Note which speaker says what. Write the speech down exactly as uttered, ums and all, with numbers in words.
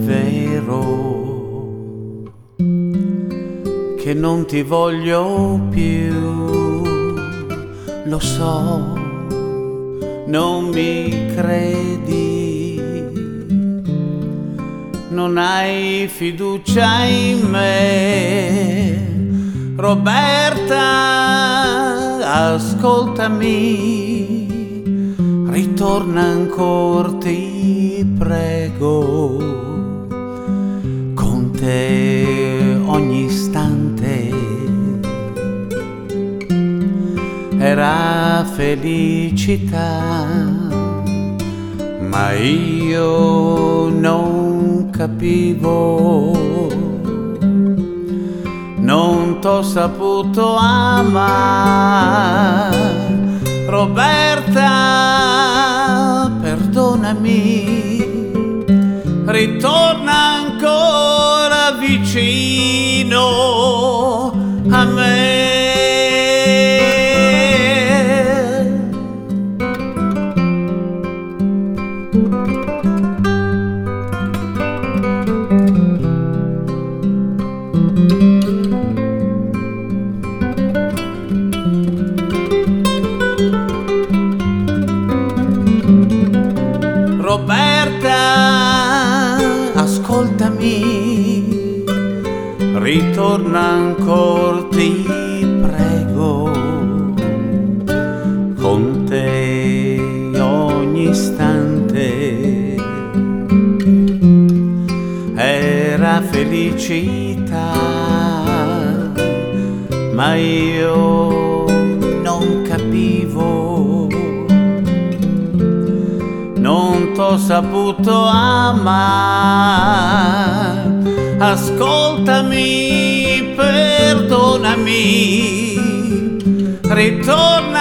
Speaker 1: vero che non ti voglio più, lo so, non mi credi, non hai fiducia in me. Roberta, ascoltami, ritorna ancora, ti prego, con te ogni istante era felicità, ma io non capivo, non t'ho saputo amare. Roberta, perdonami, ritorna ancora vicino a me. Roberta, ascoltami, ritorna ancora, ti prego, con te ogni istante era felicità, ma io non capivo, non t'ho saputo amare. Ascoltami, perdonami, ritorna